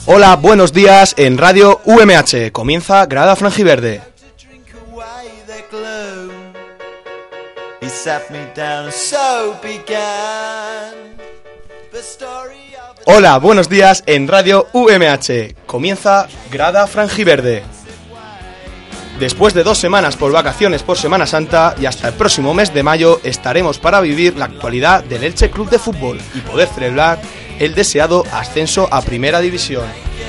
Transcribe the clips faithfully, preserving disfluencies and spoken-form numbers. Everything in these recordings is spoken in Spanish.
Hola, buenos días en Radio U M H. Comienza Grada Franjiverde. Hola, buenos días en Radio U M H. Comienza Grada Franjiverde. Después de dos semanas por vacaciones por Semana Santa y hasta el próximo mes de mayo estaremos para vivir la actualidad del Elche Club de Fútbol y poder celebrar el deseado ascenso a Primera División.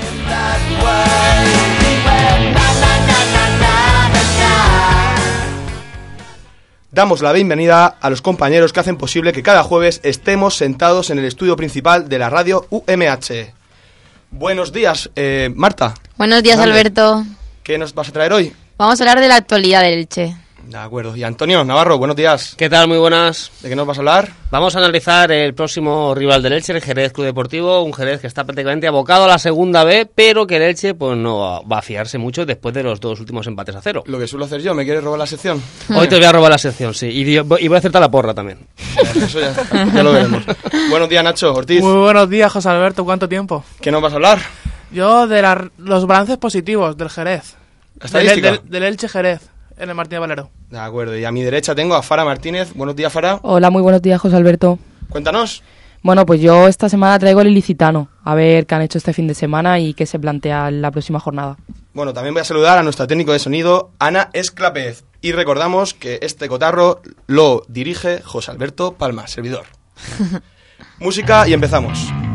Damos la bienvenida a los compañeros que hacen posible que cada jueves estemos sentados en el estudio principal de la radio U M H. Buenos días, eh, Marta. Buenos días, Dale. Alberto. ¿Qué nos vas a traer hoy? Vamos a hablar de la actualidad del Elche. De acuerdo. Y Antonio Navarro, buenos días. ¿Qué tal? Muy buenas. ¿De qué nos vas a hablar? Vamos a analizar el próximo rival del Elche, el Jerez Club Deportivo, un Jerez que está prácticamente abocado a la segunda B, pero que el Elche pues no va a fiarse mucho después de los dos últimos empates a cero. Lo que suelo hacer yo, ¿me quieres robar la sección? Hoy te voy a robar la sección, sí, y, y voy a acertar la porra también. Eso ya, ya lo veremos. Buenos días, Nacho Ortiz. Muy buenos días, José Alberto, ¿cuánto tiempo? ¿Qué nos vas a hablar? Yo de la, los balances positivos del Jerez. ¿Estadística? Del, del, del Elche Jerez, en el Martínez Valero. De acuerdo, y a mi derecha tengo a Fara Martínez. Buenos días, Fara. Hola, muy buenos días, José Alberto. Cuéntanos. Bueno, pues yo esta semana traigo el ilicitano, a ver qué han hecho este fin de semana y qué se plantea en la próxima jornada. Bueno, también voy a saludar a nuestra técnico de sonido, Ana Esclapez. Y recordamos que este cotarro lo dirige José Alberto Palma, servidor. Música y empezamos.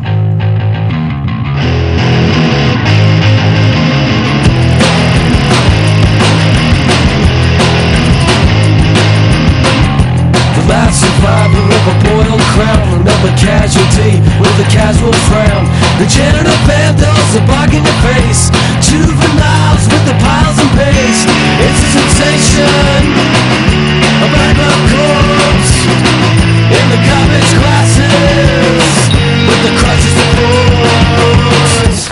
Last survivor of a boiled crown, another casualty with a casual frown. The janitor vandals are blocking your face, juveniles with the piles and paste. It's a sensation, a bankrupt corpse in the garbage classes with the crutches to force.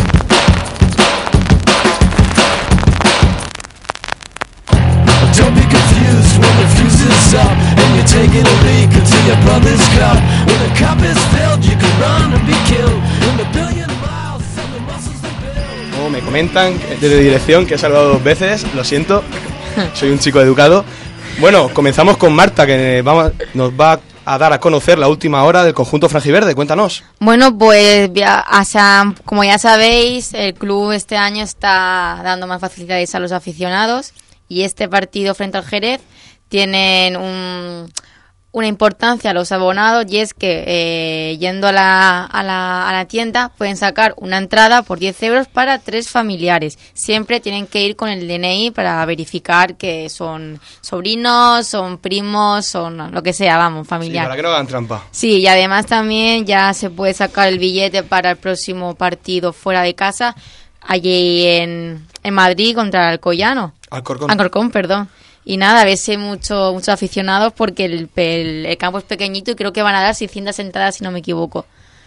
Don't be confused when the fuse is up and you're taking a leak into your brother's cup. When the cup is filled, you can run and be killed. In the billion miles and the muscles that build. Oh, me comentan desde dirección que he saludado dos veces, lo siento, soy un chico educado. Bueno, comenzamos con Marta, que vamos, nos va a dar a conocer la última hora del conjunto franjiverde. Cuéntanos. Bueno, pues ya, o sea, como ya sabéis, el club este año está dando más facilidades a los aficionados y este partido frente al Jerez tienen un, una importancia a los abonados, y es que eh, yendo a la, a, la, a la tienda pueden sacar una entrada por diez euros para tres familiares. Siempre tienen que ir con el D N I para verificar que son sobrinos, son primos, son lo que sea, vamos, familiar. Sí, para que no hagan trampa. Sí, y además también ya se puede sacar el billete para el próximo partido fuera de casa, allí en, en Madrid contra el Alcoyano. Alcorcón. Alcorcón, perdón. Y nada, a veces mucho, muchos aficionados porque el, el, el campo es pequeñito y creo que van a dar seiscientas entradas, si no me equivoco.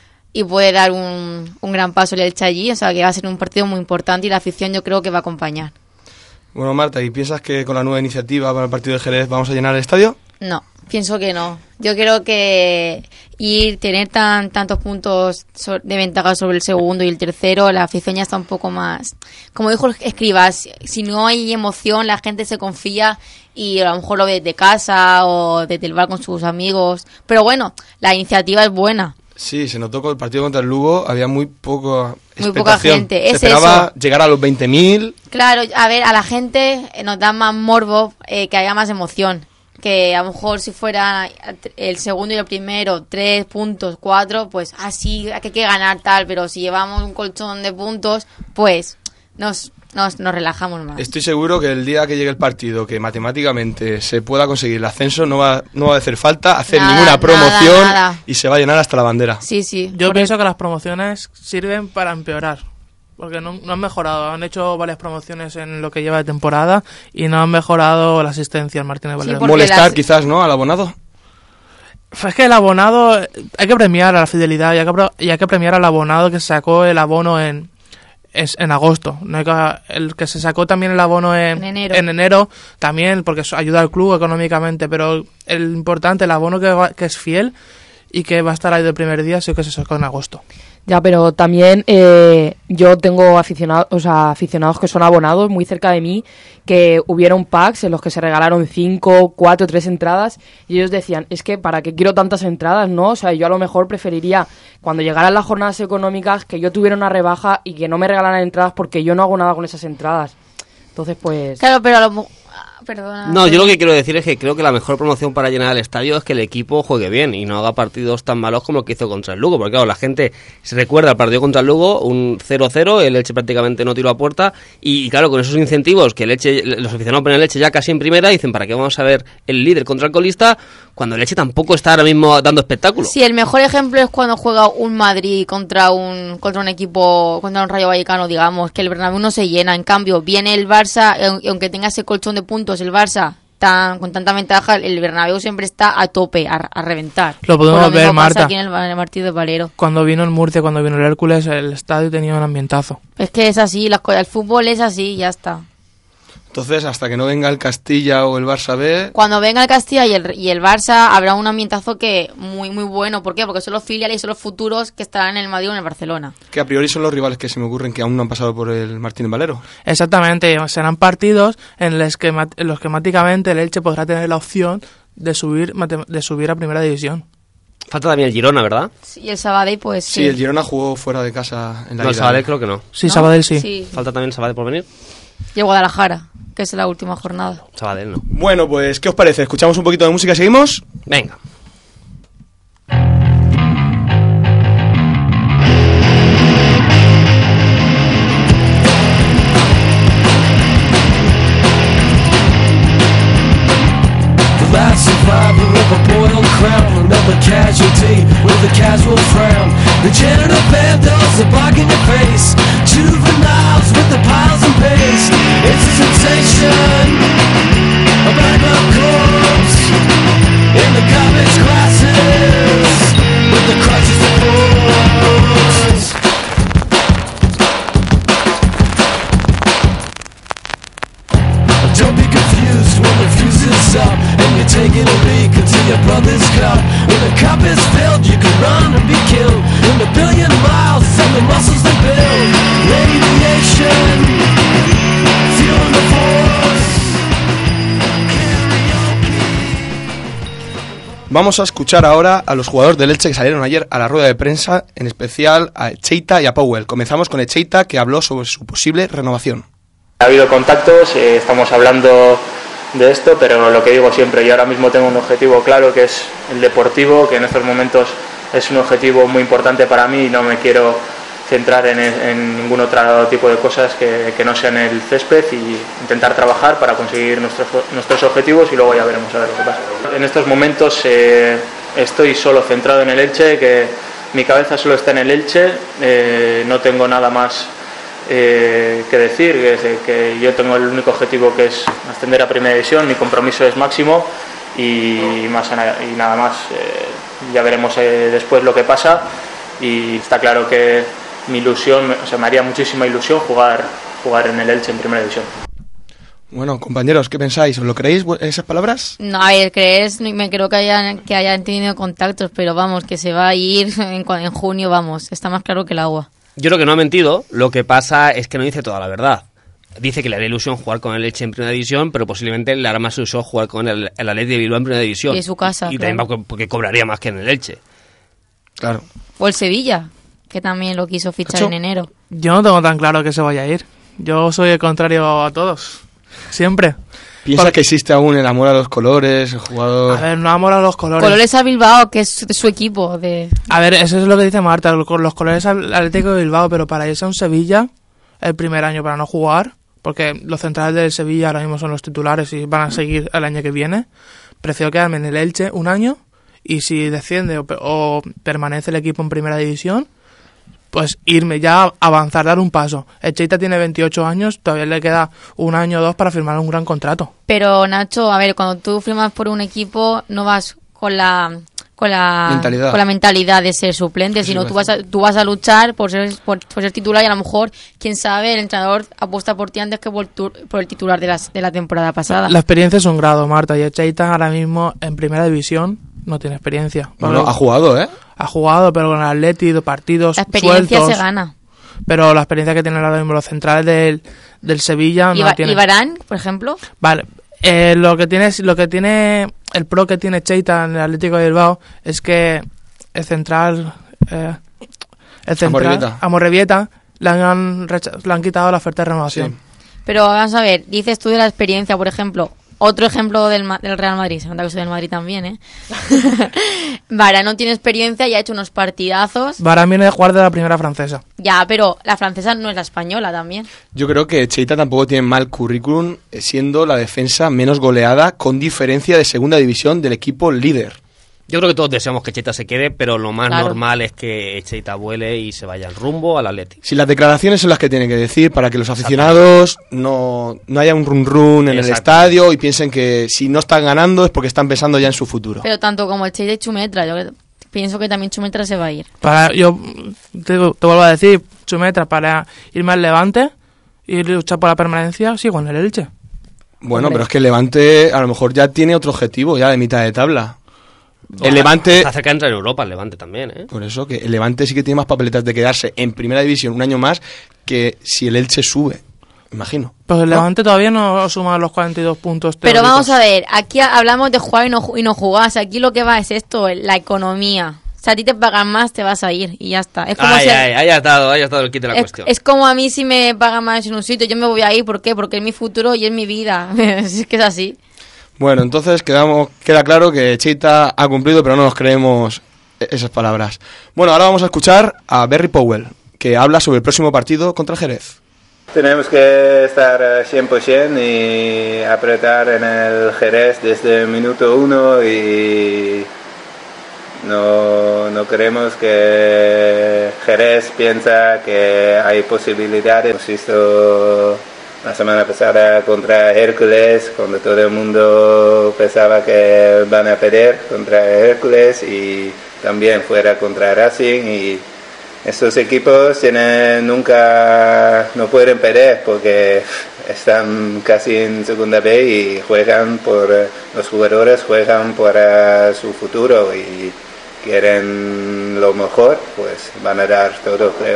Y puede dar un, un gran paso el Elche allí, o sea que va a ser un partido muy importante y la afición yo creo que va a acompañar. Bueno, Marta, ¿y piensas que con la nueva iniciativa para el partido de Jerez vamos a llenar el estadio? No, pienso que no. Yo creo que ir, tener tan tantos puntos de ventaja sobre el segundo y el tercero, la afición ya está un poco más... Como dijo Escribas, si no hay emoción, la gente se confía y a lo mejor lo ve desde casa o desde el bar con sus amigos. Pero bueno, la iniciativa es buena. Sí, se notó con el partido contra el Lugo, había muy poca Muy poca gente, se es esperaba eso. llegar a los veinte mil. Claro, a ver, a la gente nos da más morbo, eh, que haya más emoción. Que a lo mejor si fuera el segundo y el primero, tres puntos, cuatro, pues así hay que ganar tal, pero si llevamos un colchón de puntos, pues nos, nos, nos relajamos más. Estoy seguro que el día que llegue el partido, que matemáticamente se pueda conseguir el ascenso, no va, no va a hacer falta hacer Nada, ninguna promoción nada, nada. y se va a llenar hasta la bandera. Sí, sí. Yo Por pienso que las promociones sirven para empeorar, porque no, no han mejorado. Han hecho varias promociones en lo que lleva de temporada y no han mejorado la asistencia al Martínez Valero. porque Molestar las- quizás, ¿no?, al abonado. Es que el abonado, hay que premiar a la fidelidad y hay que, pro- y hay que premiar al abonado que sacó el abono en es en agosto. No hay que, el que se sacó también el abono en, En enero. en enero también, porque eso ayuda al club económicamente, pero el importante, el abono que, va- que es fiel y que va a estar ahí del primer día, sí que se sacó en agosto. Ya, pero también eh, yo tengo aficionados, o sea, aficionados que son abonados muy cerca de mí, que hubieron packs en los que se regalaron cinco, cuatro, tres entradas y ellos decían, es que para qué quiero tantas entradas, ¿no? O sea, yo a lo mejor preferiría cuando llegaran las jornadas económicas que yo tuviera una rebaja y que no me regalaran entradas porque yo no hago nada con esas entradas. Entonces, pues... Claro, pero a lo mo- Perdona. No, yo lo que quiero decir es que creo que la mejor promoción para llenar el estadio es que el equipo juegue bien y no haga partidos tan malos como el que hizo contra el Lugo, porque claro, la gente se recuerda al partido contra el Lugo, un cero cero, el Elche prácticamente no tiró a puerta y, y claro, con esos incentivos que el Elche, los aficionados ponen el Elche ya casi en primera, dicen, ¿para qué vamos a ver el líder contra el colista cuando el Elche tampoco está ahora mismo dando espectáculo? Sí, el mejor ejemplo es cuando juega un Madrid contra un contra un equipo, contra un Rayo Vallecano, digamos, que el Bernabéu no se llena, en cambio, viene el Barça, y aunque tenga ese colchón de puntos, el Barça tan, con tanta ventaja, el Bernabéu siempre está a tope, a, a reventar. Lo podemos Por lo ver, mismo pasa Marta. aquí en el, en el partido de Valero. Cuando vino el Murcia, cuando vino el Hércules, el estadio tenía un ambientazo. Es que es así, las cosas, el fútbol es así, ya está. Entonces, hasta que no venga el Castilla o el Barça B... Cuando venga el Castilla y el, y el Barça, habrá un ambientazo que muy muy bueno. ¿Por qué? Porque son los filiales y son los futuros que estarán en el Madrid o en el Barcelona. Que a priori son los rivales que se me ocurren que aún no han pasado por el Martínez Valero. Exactamente, serán partidos en los que, mat- en los que máticamente el Elche podrá tener la opción de subir mate- de subir a primera división. Falta también el Girona, ¿verdad? Y el Sabadell, pues Sí, sí. el Girona jugó fuera de casa en la No, el ida. Sabadell creo que no. Sí, ¿No? Sabadell sí. Sí. Falta también el Sabadell por venir. Y el Guadalajara, que es la última jornada. Sabadell no. Bueno, pues, ¿qué os parece? ¿Escuchamos un poquito de música y seguimos? Venga. The last survivor of a boiled crown, another casualty with a casual frown. The janitor vandals are blocking your face. Juveniles with the piles and paste. It's a sensation. A backup corpse in the garbage glasses with the crutches and boards. Don't be confused when the fuse is up and you're taking a leak into your brother's cup. When the cup is filled, you can run and be killed in a billion miles and the muscles that build. Radiation, fueling the force. Vamos a escuchar ahora a los jugadores del Elche que salieron ayer a la rueda de prensa, en especial a Echeita y a Powell. Comenzamos con Echeita, que habló sobre su posible renovación. Ha habido contactos, eh, estamos hablando de esto, pero lo que digo siempre, yo ahora mismo tengo un objetivo claro que es el deportivo, que en estos momentos es un objetivo muy importante para mí y no me quiero centrar en, en ningún otro tipo de cosas que, que no sean el césped y intentar trabajar para conseguir nuestros, nuestros objetivos y luego ya veremos a ver lo que pasa. En estos momentos eh, estoy solo centrado en el Elche, que mi cabeza solo está en el Elche, eh, no tengo nada más Eh, que decir, que, que yo tengo el único objetivo que es ascender a primera división, mi compromiso es máximo y, más, y nada más, eh, ya veremos eh, después lo que pasa y está claro que mi ilusión, o sea, me haría muchísima ilusión jugar, jugar en el Elche en primera división. Bueno, compañeros, ¿qué pensáis? ¿Os lo creéis esas palabras? No, a ver, crees, me creo que hayan, que hayan tenido contactos, pero vamos, que se va a ir en, en junio, vamos, está más claro que el agua. Yo creo que no ha mentido, lo que pasa es que no dice toda la verdad. Dice que le hará ilusión jugar con el Elche en primera división, pero posiblemente le hará más ilusión jugar con el, el Athletic de Bilbao en primera división. Y en su casa, Y claro. también porque cobraría más que en el Elche. Claro. O el Sevilla, que también lo quiso fichar ¿Cacho? en enero. Yo no tengo tan claro que se vaya a ir. Yo soy el contrario a todos. Siempre. ¿Piensa Porque- que existe aún el amor a los colores, el jugador...? A ver, no amo a los colores. Colores a Bilbao, que es su equipo de... A ver, eso es lo que dice Marta, lo- los colores al Atlético de Bilbao, pero para irse a un Sevilla, el primer año para no jugar, porque los centrales del Sevilla ahora mismo son los titulares y van a seguir el año que viene, prefiero quedarme en el Elche un año y si desciende o, pe- o permanece el equipo en primera división, pues irme ya, a avanzar, dar un paso. El Cheita tiene veintiocho años, todavía le queda un año o dos para firmar un gran contrato. Pero Nacho, a ver, cuando tú firmas por un equipo, no vas con la... Con la, Mentalidad. con la mentalidad de ser suplente, Sí, sino sí, tú vas, a, tú vas a luchar por ser, por, por ser titular y a lo mejor, quién sabe, el entrenador apuesta por ti antes que por, tu- por el titular de, las, de la temporada pasada. La experiencia es un grado, Marta, y el Cheita ahora mismo en primera división no tiene experiencia. Bueno, ha jugado, ¿eh? ha jugado, pero con el Atleti, de partidos La experiencia sueltos. se gana. Pero la experiencia que tienen ahora mismo los centrales del, del Sevilla ¿Y, no Ba- la tienen. y Varane, por ejemplo? Vale, eh, lo que tiene, lo que tiene el pro que tiene Cheita en el Atlético de Bilbao es que el central, eh, el central, Amorebieta. Amorebieta, le han, recha- le han quitado la oferta de renovación. Sí. Pero vamos a ver, dices tú de la experiencia, por ejemplo, otro ejemplo del, Ma- del Real Madrid, se nota que soy del Madrid también, ¿eh? Varane no tiene experiencia y ha hecho unos partidazos. Varane viene de jugar de la primera francesa. Ya, pero la francesa no es la española también. Yo creo que Cheita tampoco tiene mal currículum, eh, siendo la defensa menos goleada con diferencia de segunda división del equipo líder. Yo creo que todos deseamos que Cheita se quede, pero lo más Claro. normal es que Cheita vuele y se vaya al rumbo al Atleti. Si las declaraciones son las que tiene que decir para que los aficionados no, no haya un run run en el Exacto. estadio y piensen que si no están ganando es porque están pensando ya en su futuro. Pero tanto como el Cheita y Chumetra, yo pienso que también Chumetra se va a ir. Para, yo te, te vuelvo a decir, Chumetra, para irme al Levante y luchar por la permanencia, sigo en el Elche. Bueno, Hombre. pero es que el Levante a lo mejor ya tiene otro objetivo ya de mitad de tabla. El Levante, Está cerca de entrar en Europa, el Levante también, ¿eh? por eso que el Levante sí que tiene más papeletas de quedarse en primera división un año más que si el Elche sube, imagino. Pues el ¿No? Levante todavía no suma los cuarenta y dos puntos Pero teóricos. vamos a ver, aquí ha- hablamos de jugar y no, ju- y no jugar. O sea, aquí lo que va es esto, la economía. O sea, a ti te pagan más, te vas a ir y ya está. Es como Ay, si- ay, ahí ha estado, ahí ha estado el kit de la es, cuestión. es como a mí si me pagan más en un sitio, yo me voy a ir. ¿Por qué? Porque es mi futuro y es mi vida. Es que es así. Bueno, entonces quedamos, queda claro que Cheita ha cumplido, pero no nos creemos e- esas palabras. Bueno, ahora vamos a escuchar a Barry Powell, que habla sobre el próximo partido contra el Jerez. Tenemos que estar eh, cien por ciento y apretar en el Jerez desde el minuto uno y no, no queremos que Jerez piensa que hay posibilidades. Hemos visto la semana pasada contra Hércules, cuando todo el mundo pensaba que van a perder contra Hércules y también fuera contra Racing y estos equipos tienen, nunca no pueden perder porque están casi en segunda B y juegan por los jugadores juegan para su futuro y quieren lo mejor, pues van a dar todo, creo.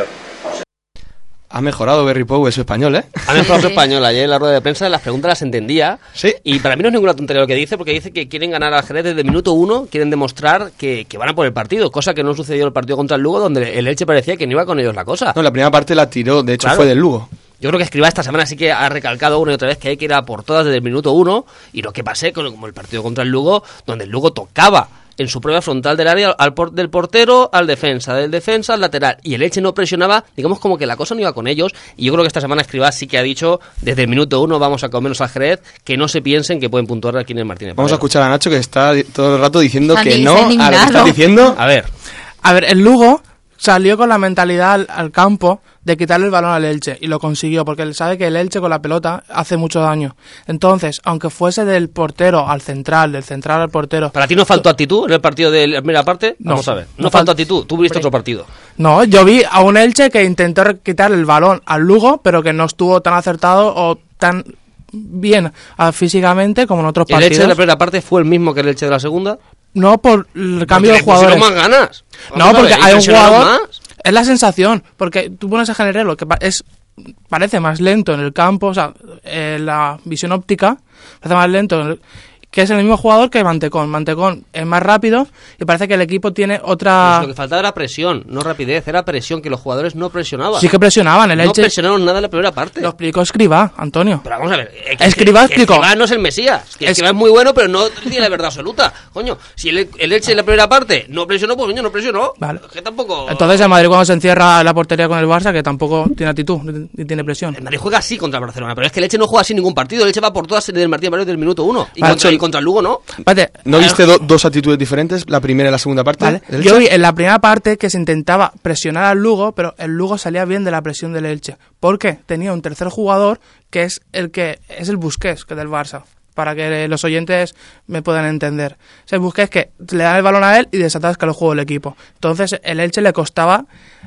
Ha mejorado Barry Powell su español, ¿eh? Ha mejorado su español. Ayer en la rueda de prensa las preguntas las entendía. Sí. Y para mí no es ninguna tontería lo que dice, porque dice que quieren ganar al Jerez desde el minuto uno, quieren demostrar que, que van a por el partido, cosa que no sucedió en el partido contra el Lugo, donde el Elche parecía que no iba con ellos la cosa. No, la primera parte la tiró, de hecho Claro. fue del Lugo. Yo creo que Escribá esta semana sí que ha recalcado una y otra vez que hay que ir a por todas desde el minuto uno, y lo que pasé con como el partido contra el Lugo, donde el Lugo tocaba en su propia frontal del área al por, del portero al defensa, del defensa al lateral, y el Elche no presionaba, digamos como que la cosa no iba con ellos, y yo creo que esta semana Escribá sí que ha dicho desde el minuto uno vamos a comernos al Jerez, que no se piensen que pueden puntuar aquí en el Martínez. Vamos a Pradero. escuchar a Nacho que está di- todo el rato diciendo Se han que di- no se a han lo que indignado. estás diciendo. A ver, A ver, el Lugo salió con la mentalidad al, al campo de quitarle el balón al Elche y lo consiguió porque él sabe que el Elche con la pelota hace mucho daño. Entonces, aunque fuese del portero al central, del central al portero... ¿para ti no faltó actitud en el partido de la primera parte? No. Vamos a ver, no, No faltó fal- actitud, tú viste otro partido. No, yo vi a un Elche que intentó re- quitarle el balón al Lugo, pero que no estuvo tan acertado o tan bien ah, físicamente como en otros ¿El Elche de partidos. la primera parte fue el mismo que el Elche de la segunda? No por el cambio de Porque le pusieron jugadores. más ganas. No, Vamos a porque ver, hay un ¿impresionaron jugador... más? Es la sensación, porque tú pones a Generelo, que pa- es parece más lento en el campo, o sea, eh, la visión óptica parece más lento, en el- que es el mismo jugador que Mantecón. Mantecón es más rápido y parece que el equipo tiene Pues otra... lo que faltaba era presión, no rapidez, era presión, que los jugadores no presionaban. Sí que presionaban, el no Elche... presionaron nada en la primera parte. Lo explicó Escribá, Antonio. Pero vamos a ver, eh, que- Escribá que- que explicó. Escribá no es el Mesías, que Es- Escribá es muy bueno, pero no tiene la verdad absoluta. Coño, si el, el Elche en la primera parte no presionó, pues coño, no presionó. Vale. Es que tampoco... Entonces el Madrid cuando se encierra en la portería con el Barça, que tampoco tiene actitud ni tiene presión. El Madrid juega así contra el Barcelona, pero es que el Elche no juega así ningún partido. El Elche va por todas desde el Martín Valero del minuto uno. Y, Vale, contra, Nacho, y contra el Lugo no. Espérate, ¿No eh, viste do- dos actitudes diferentes, la primera y la segunda parte? Vale. del Yo Elche? vi en la primera parte que se intentaba presionar al Lugo, pero el Lugo salía bien de la presión del Elche. Porque tenía un tercer jugador que es el que es el Busquets, que del Barça. Para que los oyentes me puedan entender. Es el Busquets que le da el balón a él y desatasca el juego del equipo. Entonces el Elche le costaba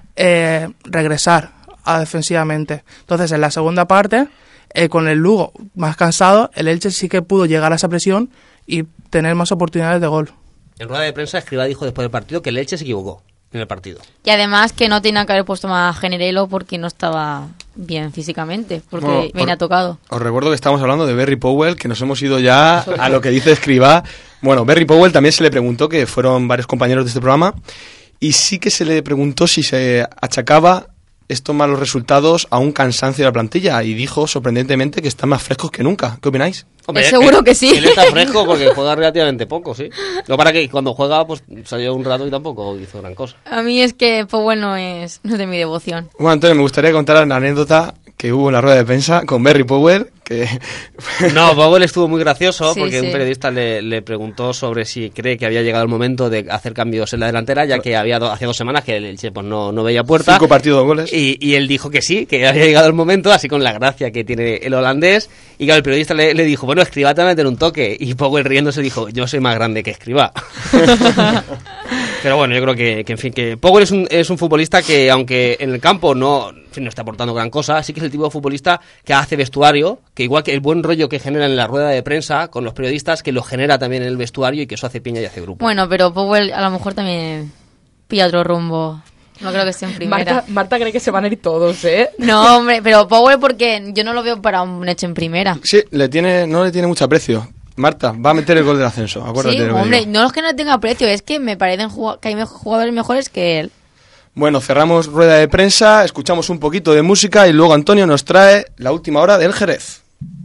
eh, regresar a defensivamente. Entonces en la segunda parte, eh, con el Lugo más cansado, el Elche sí que pudo llegar a esa presión y tener más oportunidades de gol. En rueda de prensa, Escribá dijo después del partido que el Elche se equivocó en el partido. Y además que no tenía que haber puesto más a Generelo porque no estaba bien físicamente, porque Bueno, venía os- tocado. Os recuerdo que estamos hablando de Berry Powell, que nos hemos ido ya a lo que dice Escribá. Bueno, Berry Powell también se le preguntó, que fueron varios compañeros de este programa, y sí que se le preguntó si se achacaba estos malos resultados a un cansancio de la plantilla, y dijo sorprendentemente que están más frescos que nunca. ¿Qué opináis? Es seguro que sí. Él está fresco porque juega relativamente poco, sí. Lo para que cuando juega, pues salió un rato y tampoco hizo gran cosa. A mí es que Powell no es, no es de mi devoción. Bueno, Antonio, me gustaría contar la anécdota que hubo en la rueda de prensa con Berry Powell, que... No, Powell estuvo muy gracioso Sí, porque sí. un periodista le, le preguntó sobre si cree que había llegado el momento de hacer cambios en la delantera, ya que había do- hacía dos semanas que el Elche pues, no, no veía puerta. Cinco partidos, dos goles. Y, y él dijo que sí, que había llegado el momento, así con la gracia que tiene el holandés. Y claro, el periodista le, le dijo, bueno, Escribá te va a meter un toque. Y Powell riéndose dijo, yo soy más grande que Escribá. Pero bueno, yo creo que, que en fin, que Powell es un, es un futbolista que, aunque en el campo no, en fin, no está aportando gran cosa, sí que es el tipo de futbolista que hace vestuario, que igual que el buen rollo que genera en la rueda de prensa con los periodistas, que lo genera también en el vestuario y que eso hace piña y hace grupo. Bueno, pero Powell a lo mejor también pilla otro rumbo. No creo que esté en primera. Marta, Marta cree que se van a ir todos, ¿eh? No, hombre, pero Powell porque yo no lo veo para un hecho en primera. Sí, le tiene, no le tiene mucho aprecio. Marta, va a meter el gol del ascenso, acuérdate Sí, de lo que hombre, digo. no es que no tenga precio, es que me parecen jugua- que hay mej- jugadores mejores que él. Bueno, cerramos rueda de prensa, escuchamos un poquito de música y luego Antonio nos trae la última hora del Jerez.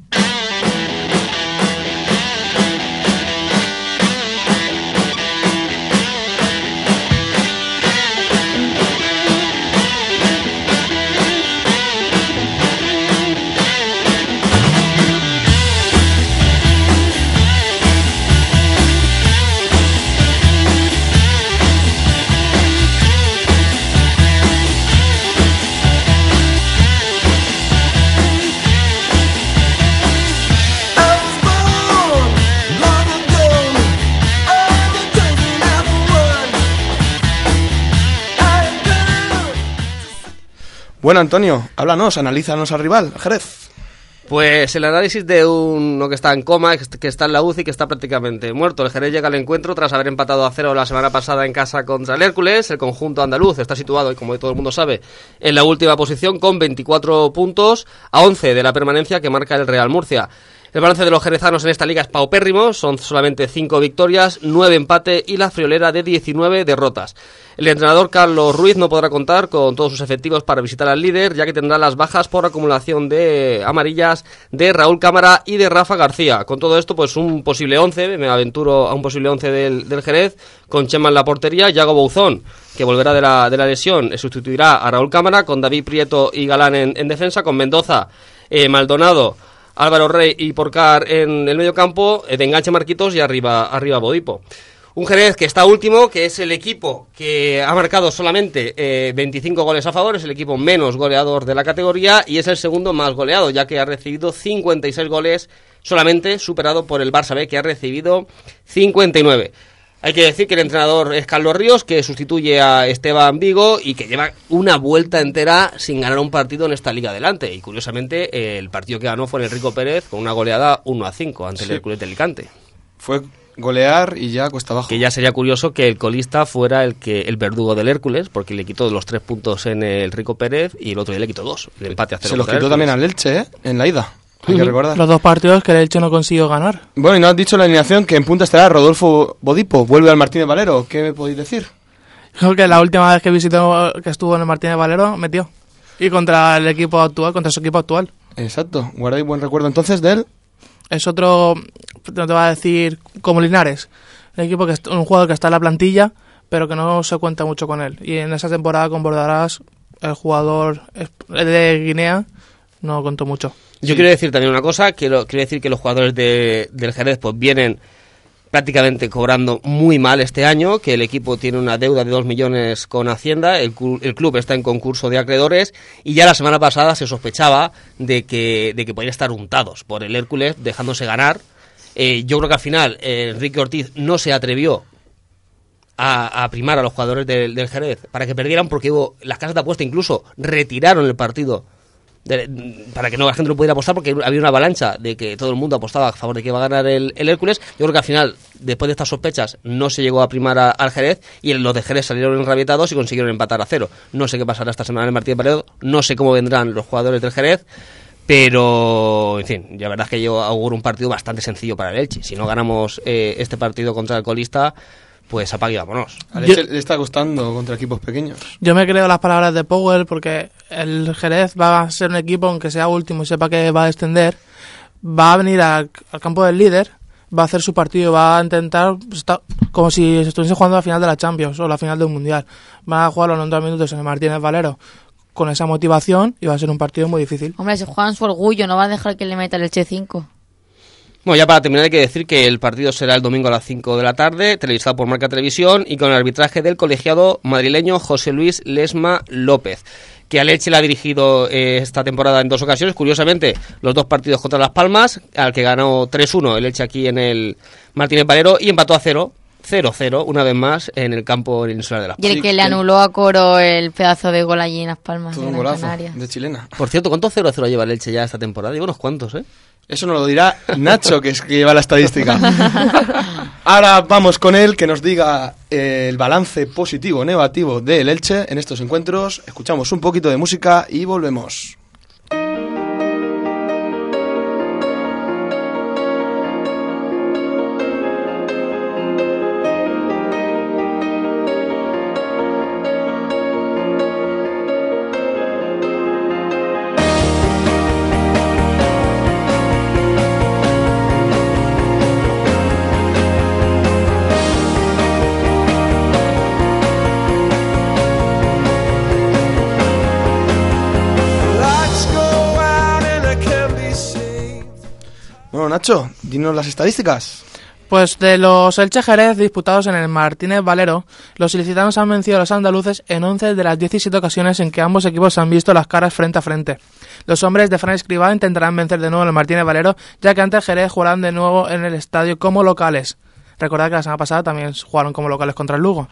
Bueno, Antonio, háblanos, analízanos al rival, al Jerez. Pues el análisis de uno que está en coma, que está en la U C I, que está prácticamente muerto. El Jerez llega al encuentro tras haber empatado a cero la semana pasada en casa contra el Hércules. El conjunto andaluz está situado, y como todo el mundo sabe, en la última posición con veinticuatro puntos a once de la permanencia que marca el Real Murcia. El balance de los jerezanos en esta liga es paupérrimo, son solamente cinco victorias, nueve empates y la friolera de diecinueve derrotas. El entrenador Carlos Ruiz no podrá contar con todos sus efectivos para visitar al líder, ya que tendrá las bajas por acumulación de amarillas de Raúl Cámara y de Rafa García. Con todo esto, pues un posible once, me aventuro a un posible once del, del Jerez, con Chema en la portería, Yago Bouzón, que volverá de la, de la lesión, sustituirá a Raúl Cámara, con David Prieto y Galán en, en defensa, con Mendoza, eh, Maldonado, Álvaro Rey y Porcar en el medio campo, eh, de enganche Marquitos y arriba, arriba Bodipo. Un Jerez que está último, que es el equipo que ha marcado solamente eh, veinticinco goles a favor, es el equipo menos goleador de la categoría y es el segundo más goleado, ya que ha recibido cincuenta y seis goles solamente, superado por el Barça B, que ha recibido cincuenta y nueve. Hay que decir que el entrenador es Carlos Ríos, que sustituye a Esteban Vigo y que lleva una vuelta entera sin ganar un partido en esta liga adelante. Y curiosamente, eh, el partido que ganó fue en el Rico Pérez con una goleada uno a cinco ante Sí. el Hércules de Alicante. Fue golear y ya cuesta abajo. Que ya sería curioso que el colista fuera el que el verdugo del Hércules, porque le quitó los tres puntos en el Rico Pérez y el otro día le quitó dos. El empate a cero. Se los contra el quitó también Hércules. al Elche, ¿eh? En la ida. Hay que recordar. Los dos partidos que el Elche no consiguió ganar. Bueno, y no has dicho la alineación, que en punta estará Rodolfo Bodipo. Vuelve al Martínez Valero. ¿Qué me podéis decir? Creo que la última vez que visitó, que estuvo en el Martínez Valero, metió. Y contra el equipo actual, contra su equipo actual. Exacto. ¿Guardáis buen recuerdo entonces de él? Es otro, no te va a decir, como Linares. Un equipo que es un jugador que está en la plantilla, pero que no se cuenta mucho con él. Y en esa temporada con Bordarás, el jugador de Guinea no contó mucho. Yo Sí. quiero decir también una cosa, quiero, quiero decir que los jugadores de, del Jerez pues vienen prácticamente cobrando muy mal este año, que el equipo tiene una deuda de dos millones con Hacienda, el, clu- el club está en concurso de acreedores y ya la semana pasada se sospechaba de que, de que podían estar untados por el Hércules dejándose ganar. Eh, yo creo que al final eh, Enrique Ortiz no se atrevió a, a primar a los jugadores del, del Jerez para que perdieran, porque hubo, las casas de apuesta incluso retiraron el partido de, para que no la gente no pudiera apostar, porque había una avalancha de que todo el mundo apostaba a favor de que iba a ganar el, el Hércules. Yo creo que al final, después de estas sospechas, no se llegó a primar a, al Jerez, y los de Jerez salieron enrabietados y consiguieron empatar a cero. No sé qué pasará esta semana en el Martínez Valero, no sé cómo vendrán los jugadores del Jerez, pero, en fin, la verdad es que yo auguro un partido bastante sencillo para el Elche. Si no ganamos eh, este partido contra el colista, pues apague y vámonos. Al Elche le está costando contra equipos pequeños. Yo me creo las palabras de Powell, porque el Jerez va a ser un equipo, aunque sea último y sepa que va a descender, va a venir al, al campo del líder, va a hacer su partido, va a intentar, está, como si estuviese jugando la final de la Champions o la final de un Mundial. Va a jugar los noventa minutos en el Martínez Valero con esa motivación y va a ser un partido muy difícil. Hombre, se juegan su orgullo, no va a dejar que le meta el Elche cinco. Bueno, ya para terminar hay que decir que el partido será el domingo a las cinco de la tarde, televisado por Marca Televisión y con el arbitraje del colegiado madrileño José Luis Lesma López, que al Elche le ha dirigido eh, esta temporada en dos ocasiones. Curiosamente, los dos partidos contra Las Palmas, al que ganó tres uno el Elche aquí en el Martínez Valero, y empató a cero. cero cero, una vez más, en el campo insular de Las Palmas. Y el que le anuló a Coro el pedazo de gol allí en Las Palmas. Todo un golazo de chilena. Por cierto, ¿cuántos cero cero lleva el Elche ya esta temporada? Lleva unos cuantos, ¿eh? Eso nos lo dirá Nacho, que es que lleva la estadística. Ahora vamos con él, que nos diga eh, el balance positivo o negativo del Elche en estos encuentros. Escuchamos un poquito de música y volvemos. Nacho, dinos las estadísticas. Pues de los Elche Jerez disputados en el Martínez Valero, los ilicitanos han vencido a los andaluces en once de las diecisiete ocasiones en que ambos equipos han visto las caras frente a frente. Los hombres de Fran Escribá intentarán vencer de nuevo en el Martínez Valero, ya que ante Jerez jugarán de nuevo en el estadio como locales. Recordad que la semana pasada también jugaron como locales contra el Lugo.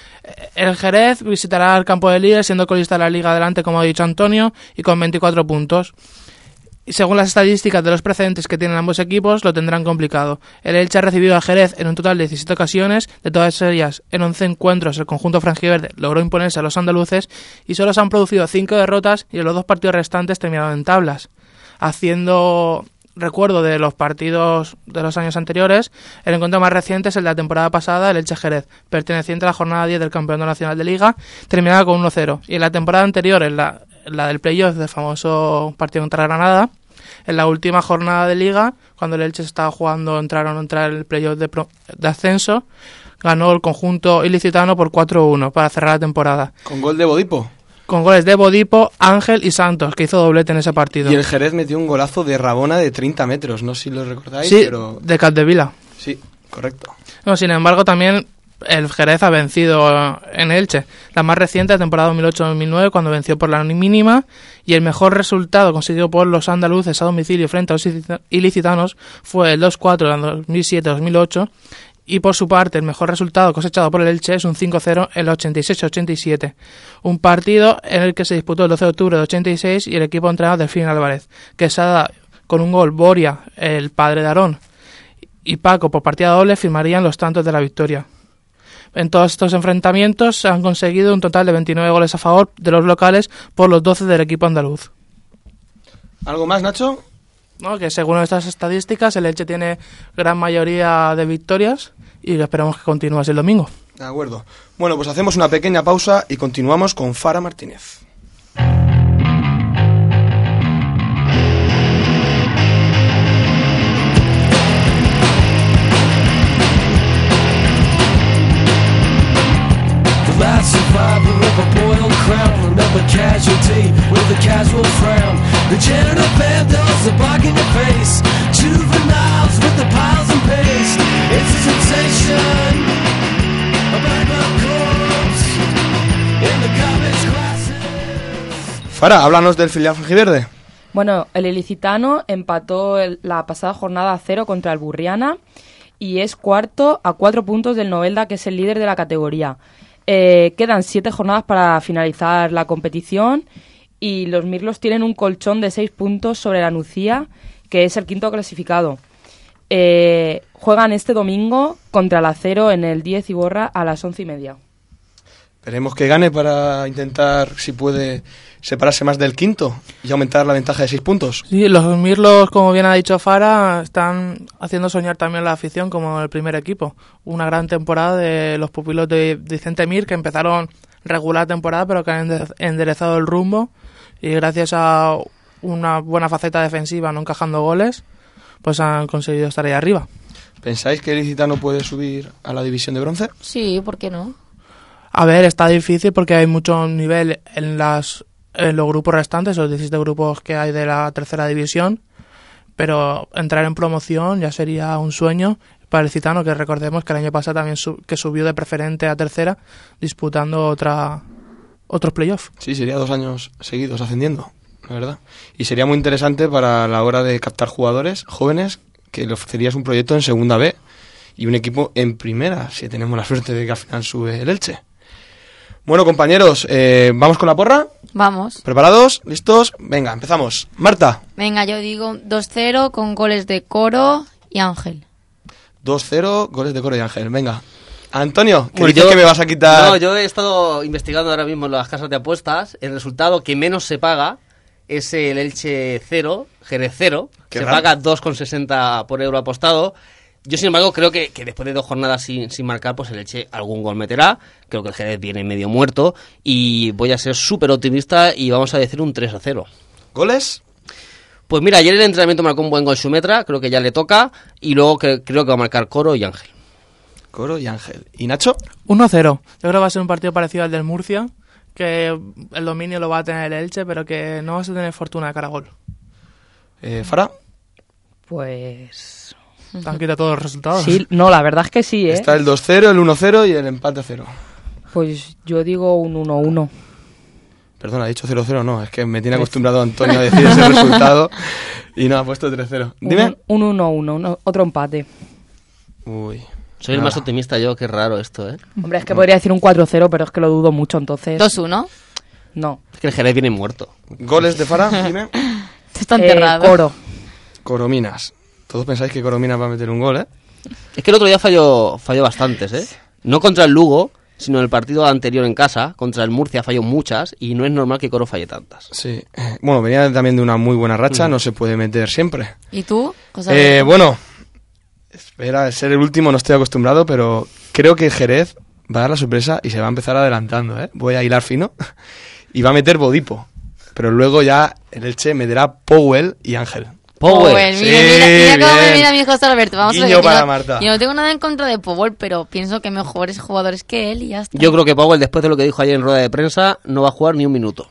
El Jerez visitará el campo de líder, siendo colista de la Liga adelante, como ha dicho Antonio, y con veinticuatro puntos. Y según las estadísticas de los precedentes que tienen ambos equipos, lo tendrán complicado. El Elche ha recibido a Jerez en un total de diecisiete ocasiones, de todas ellas en once encuentros el conjunto franjiverde logró imponerse a los andaluces y solo se han producido cinco derrotas y en los dos partidos restantes terminaron en tablas. Haciendo recuerdo de los partidos de los años anteriores, el encuentro más reciente es el de la temporada pasada, el Elche Jerez, perteneciente a la jornada diez del Campeonato Nacional de Liga, terminada con uno cero. Y en la temporada anterior, en la, en la del playoff del famoso partido contra Granada, en la última jornada de Liga, cuando el Elche estaba jugando, entraron a entrar el playoff de, pro, de ascenso, ganó el conjunto ilicitano por cuatro uno para cerrar la temporada. ¿Con gol de Bodipo? Con goles de Bodipo, Ángel y Santos, que hizo doblete en ese partido. Y el Jerez metió un golazo de Rabona de treinta metros, no sé si lo recordáis. Sí, pero... de Capdevila. Sí, correcto. No, sin embargo, también el Jerez ha vencido en Elche. La más reciente, la temporada dos mil ocho dos mil nueve, cuando venció por la mínima, y el mejor resultado conseguido por los andaluces a domicilio frente a los ilicitanos fue el dos cuatro en dos mil siete dos mil ocho, y por su parte el mejor resultado cosechado por el Elche es un cinco cero en el ochenta y seis ochenta y siete, un partido en el que se disputó el doce de octubre de ochenta y seis y el equipo entrenado de Delfín Álvarez, Quesada con un gol, Boria, el padre de Aarón, y Paco por partida doble firmarían los tantos de la victoria. En todos estos enfrentamientos se han conseguido un total de veintinueve goles a favor de los locales por los doce del equipo andaluz. ¿Algo más, Nacho? No, que según estas estadísticas el Elche tiene gran mayoría de victorias y esperamos que continúe así el domingo. De acuerdo. Bueno, pues hacemos una pequeña pausa y continuamos con Fara Martínez. Last survivor of a boiled crown, another casualty with a casual frown. The janitor vandals are blocking your face, juveniles with the piles and paste. It's a sensation, a backup corpse in the garbage classes. Fara, háblanos del filial franjiverde. Bueno, el ilicitano empató el, la pasada jornada a cero contra el Burriana y es cuarto a cuatro puntos del Novelda, que es el líder de la categoría. Eh, quedan siete jornadas para finalizar la competición y los Mirlos tienen un colchón de seis puntos sobre la Nucía, que es el quinto clasificado. Eh, juegan este domingo contra el Acero en el diez Iborra a las once y media. Esperemos que gane para intentar, si puede, separarse más del quinto y aumentar la ventaja de seis puntos. Sí, los Mirlos, como bien ha dicho Fara, están haciendo soñar también la afición como el primer equipo. Una gran temporada de los pupilos de Vicente Mir, que empezaron regular temporada, pero que han enderezado el rumbo y gracias a una buena faceta defensiva, no encajando goles, pues han conseguido estar ahí arriba. ¿Pensáis que el Ilicitano puede subir a la división de bronce? Sí, ¿por qué no? A ver, está difícil porque hay mucho nivel en las en los grupos restantes, los diecisiete grupos que hay de la tercera división, pero entrar en promoción ya sería un sueño para el Ilicitano, que recordemos que el año pasado también su, que subió de preferente a tercera, disputando otra otros playoffs. Sí, sería dos años seguidos ascendiendo, la verdad. Y sería muy interesante para la hora de captar jugadores jóvenes, que le ofrecerías un proyecto en segunda B y un equipo en primera, si tenemos la suerte de que al final sube el Elche. Bueno, compañeros, eh, ¿vamos con la porra? Vamos. ¿Preparados? ¿Listos? Venga, empezamos. Marta. Venga, yo digo dos cero con goles de Coro y Ángel. dos cero, goles de Coro y Ángel. Venga. Antonio, que Bueno, dices yo- que me vas a quitar... No, yo he estado investigando ahora mismo en las casas de apuestas. El resultado que menos se paga es el Elche cero, Jerez cero. Qué Se raro. paga dos con sesenta por euro apostado. Yo, sin embargo, creo que, que después de dos jornadas sin, sin marcar, pues el Elche algún gol meterá. Creo que el Jerez viene medio muerto. Y voy a ser súper optimista y vamos a decir un tres a cero. ¿Goles? Pues mira, ayer el entrenamiento marcó un buen gol Xumetra, creo que ya le toca. Y luego que, creo que va a marcar Coro y Ángel. Coro y Ángel. ¿Y Nacho? uno cero. Yo creo que va a ser un partido parecido al del Murcia, que el dominio lo va a tener el Elche, pero que no vas a tener fortuna de cara a gol. Eh, ¿Fara? Pues... Te han quitado todos los resultados. Sí, no, la verdad es que sí, ¿eh? Está el dos cero, el uno cero y el empate a cero. Pues yo digo un uno uno. Perdona, he dicho cero cero, no, es que me tiene acostumbrado Antonio a decir ese resultado y no, ha puesto tres cero. Dime. Un uno uno, otro empate. Uy. Soy el Nada. más optimista yo, qué raro esto, ¿eh? Hombre, es que podría decir un cuatro cero, pero es que lo dudo mucho, entonces... dos uno. No. Es que el Jerez viene muerto. ¿Goles de Fara? Dime. Está Eh, enterrado. Coro. Corominas. Todos pensáis que Corominas va a meter un gol, ¿eh? Es que el otro día falló, falló bastantes, ¿eh? No contra el Lugo, sino en el partido anterior en casa. Contra el Murcia falló muchas y no es normal que Coro falle tantas. Sí. Eh, Bueno, venía también de una muy buena racha, no se puede meter siempre. ¿Y tú? José Eh, Alberto? bueno, espera, al ser el último no estoy acostumbrado, pero creo que Jerez va a dar la sorpresa y se va a empezar adelantando, ¿eh? Voy a hilar fino y va a meter Bodipo. Pero luego ya el Elche meterá Powell y Ángel. Powell, Powell. mira, Sí, mira, mira cómo me bien. mira mi José Alberto. Vamos Guiño a ver, yo para no- Marta. Yo no tengo nada en contra de Powell, pero pienso que mejores jugadores que él y ya está. Yo creo que Powell, después de lo que dijo ayer en rueda de prensa, no va a jugar ni un minuto.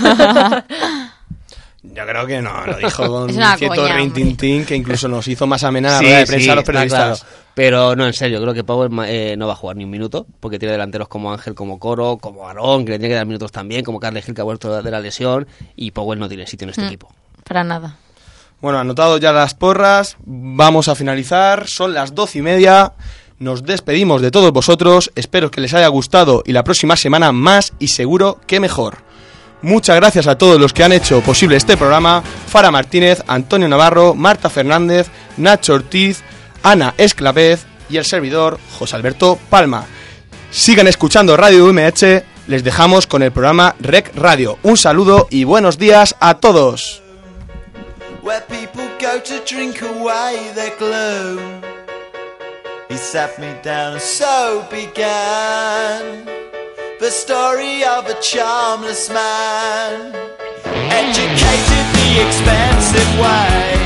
Yo creo que no, lo dijo con Es una cierto coña, rintintín que incluso nos hizo más amena la Sí, rueda de sí, prensa a los está periodistas. claro. Pero no, en serio, creo que Powell eh, no va a jugar ni un minuto, porque tiene delanteros como Ángel, como Coro, como Aarón, que le tiene que dar minutos también, como Carles Gil, que ha vuelto de la lesión, y Powell no tiene sitio en este Mm. equipo. Para nada. Bueno, anotado ya las porras, vamos a finalizar, son las doce y media, nos despedimos de todos vosotros, espero que les haya gustado y la próxima semana más y seguro que mejor. Muchas gracias a todos los que han hecho posible este programa, Fara Martínez, Antonio Navarro, Marta Fernández, Nacho Ortiz, Ana Esclavez y el servidor José Alberto Palma. Sigan escuchando Radio U M H, les dejamos con el programa Rec Radio. Un saludo y buenos días a todos. Where people go to drink away their gloom. He sat me down and so began the story of a charmless man, educated the expensive way.